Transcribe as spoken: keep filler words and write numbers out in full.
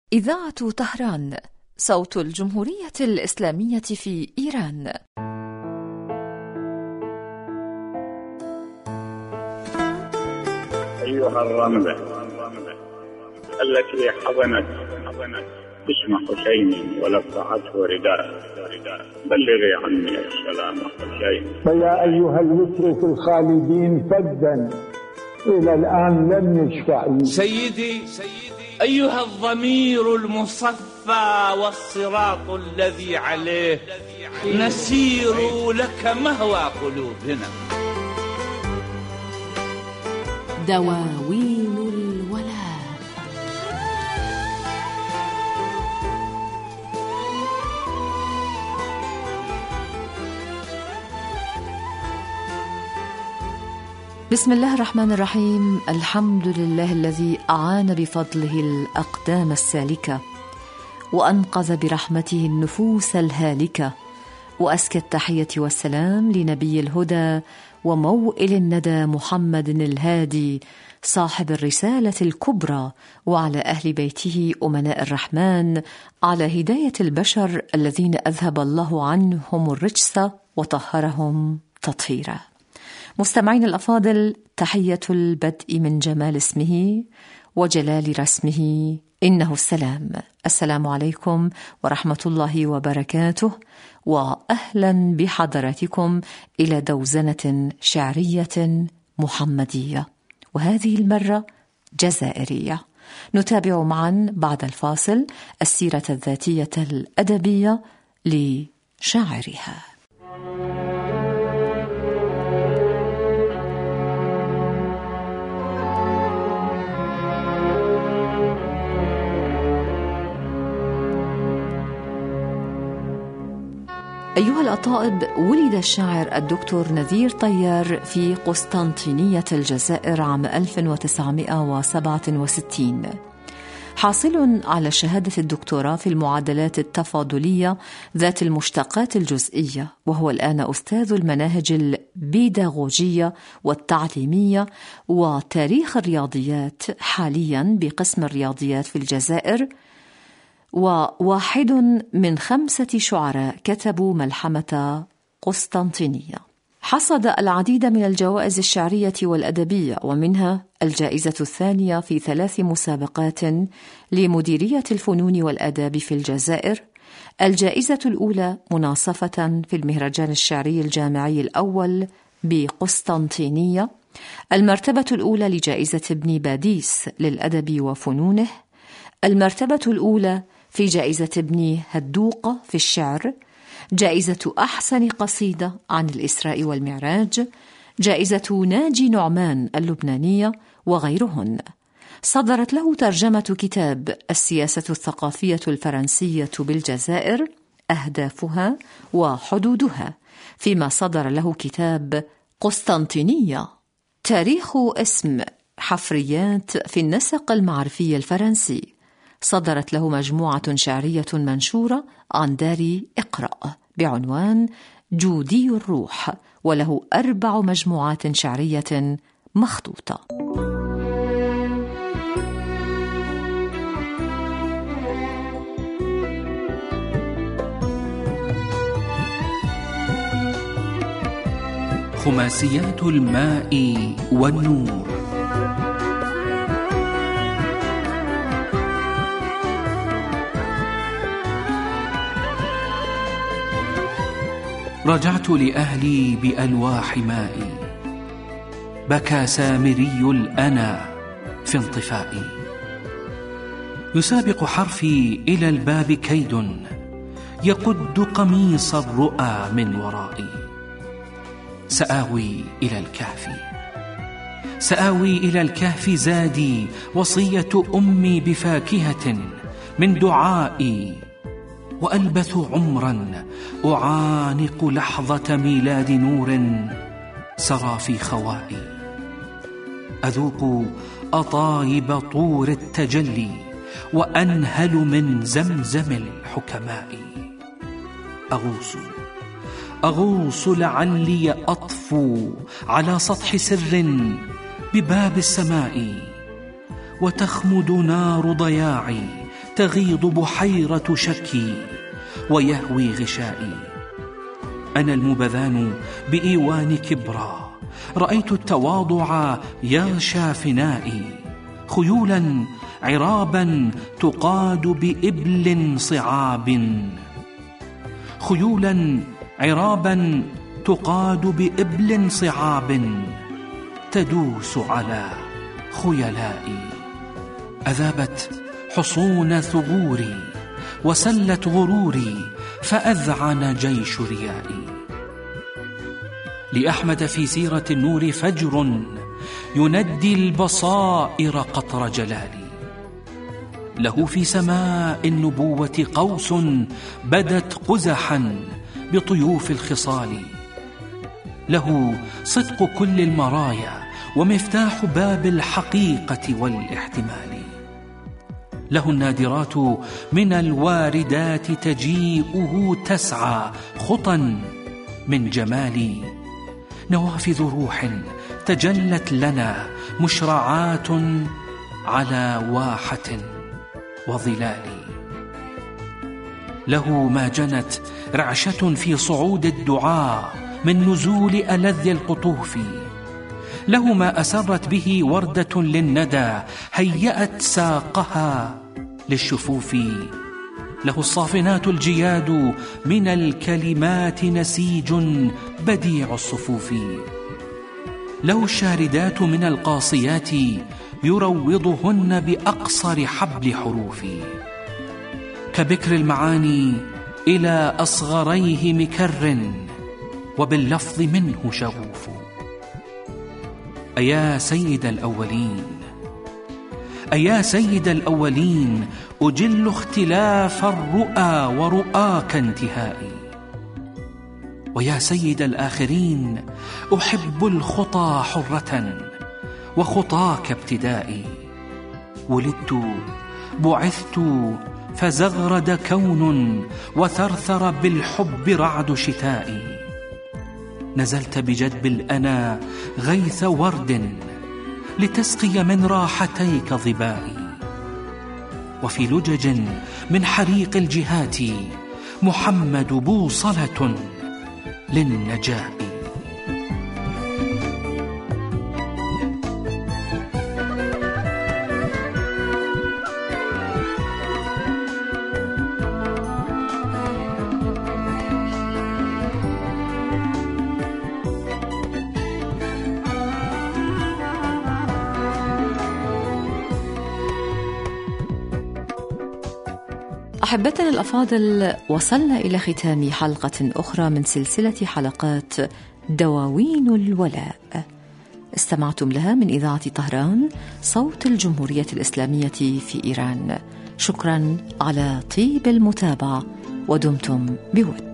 إذاعة طهران، صوت الجمهورية الإسلامية في إيران. أيها الرملة التي حضنت اسم حسين ولفعته رداء، بلغي عني السلام حسين. فيا أيها الوتر في الخالدين فدا إلى الآن لم يشفع. سيدي أيها الضمير المصفى والصراط الذي عليه نسير لك مهوى قلوبنا. دواوين الولاء. بسم الله الرحمن الرحيم. الحمد لله الذي أعان بفضله الأقدام السالكة وأنقذ برحمته النفوس الهالكة، وأزكى التحية والسلام لنبي الهدى وموئل الندى محمد الهادي صاحب الرسالة الكبرى، وعلى أهل بيته أمناء الرحمن على هداية البشر الذين أذهب الله عنهم الرجس وطهرهم تطهيرا. مستمعين الأفاضل، تحية البدء من جمال اسمه وجلال رسمه إنه السلام. السلام عليكم ورحمة الله وبركاته، وأهلا بحضراتكم إلى دوزنة شعرية محمدية، وهذه المرة جزائرية. نتابع معا بعد الفاصل السيرة الذاتية الأدبية لشاعرها. أيها الأطائب، ولد الشاعر الدكتور نذير طيار في قسطنطينية الجزائر عام ألف وتسعمائة وسبعة وستين، حاصل على شهادة الدكتوراه في المعادلات التفاضلية ذات المشتقات الجزئية، وهو الآن أستاذ المناهج البيداغوجية والتعليمية وتاريخ الرياضيات حاليا بقسم الرياضيات في الجزائر، وواحد من خمسة شعراء كتبوا ملحمة قسطنطينية. حصد العديد من الجوائز الشعرية والأدبية، ومنها الجائزة الثانية في ثلاث مسابقات لمديرية الفنون والآداب في الجزائر، الجائزة الأولى مناصفة في المهرجان الشعري الجامعي الأول بقسطنطينية، المرتبة الأولى لجائزة ابن باديس للأدب وفنونه، المرتبة الأولى في جائزة ابن هدوق في الشعر، جائزة أحسن قصيدة عن الإسراء والمعراج، جائزة ناجي نعمان اللبنانية وغيرهن. صدرت له ترجمة كتاب السياسة الثقافية الفرنسية بالجزائر، أهدافها وحدودها، فيما صدر له كتاب قسطنطينية تاريخ اسم حفريات في النسق المعرفي الفرنسي. صدرت له مجموعة شعرية منشورة عن دار اقرأ بعنوان جودي الروح، وله أربع مجموعات شعرية مخطوطة. خماسيات الماء والنور. رجعت لأهلي بألواح مائي، بكى سامري الأنا في انطفائي، يسابق حرفي إلى الباب كيد، يقد قميص الرؤى من ورائي. سآوي إلى الكهف، سآوي إلى الكهف زادي، وصية أمي بفاكهة من دعائي، وألبث عمرا أعانق لحظة ميلاد نور سرى في خوائي. أذوق أطايب طور التجلي، وأنهل من زمزم الحكماء. أغوص أغوص لعلي أطفو على سطح سر بباب السماء، وتخمد نار ضياعي تغيض بحيرة شكي ويهوي غشائي. أنا المبذان بإيوان كبرى، رأيت التواضع يغشى فنائي. خيولا عرابا تقاد بإبل صعاب، خيولا عرابا تقاد بإبل صعاب، تدوس على خيلائي. أذابت حصون ثغوري وسلت غروري، فأذعن جيش ريائي. لأحمد في سيرة النور فجر يندي البصائر قطر جلالي. له في سماء النبوة قوس بدت قزحا بطيوف الخصال. له صدق كل المرايا ومفتاح باب الحقيقة والاحتمال. له النادرات من الواردات تجيئه تسعى خطا من جمالي. نوافذ روح تجلت لنا مشرعات على واحة وظلال. له ما جنت رعشة في صعود الدعاء من نزول ألذ القطوف. له ما أسرت به وردة للندى هيأت ساقها للشفوف. له الصافنات الجياد من الكلمات نسيج بديع الصفوف. له الشاردات من القاصيات يروضهن بأقصر حبل حروف. كبكر المعاني إلى أصغريه مكر، وباللفظ منه شغوف. أيا سيد الأولين، أيا سيد الأولين، أجل اختلاف الرؤى ورؤاك انتهائي. ويا سيد الآخرين، أحب الخطى حرة وخطاك ابتدائي. ولدت بعثت فزغرد كون، وثرثر بالحب رعد شتائي. نزلت بجدب الأنا غيث ورد لتسقي من راحتيك ظبائي. وفي لجج من حريق الجهات محمد بوصلة للنجاة. أحبتنا الأفاضل، وصلنا إلى ختام حلقة أخرى من سلسلة حلقات دواوين الولاء، استمعتم لها من إذاعة طهران صوت الجمهورية الإسلامية في إيران. شكرا على طيب المتابعة، ودمتم بود.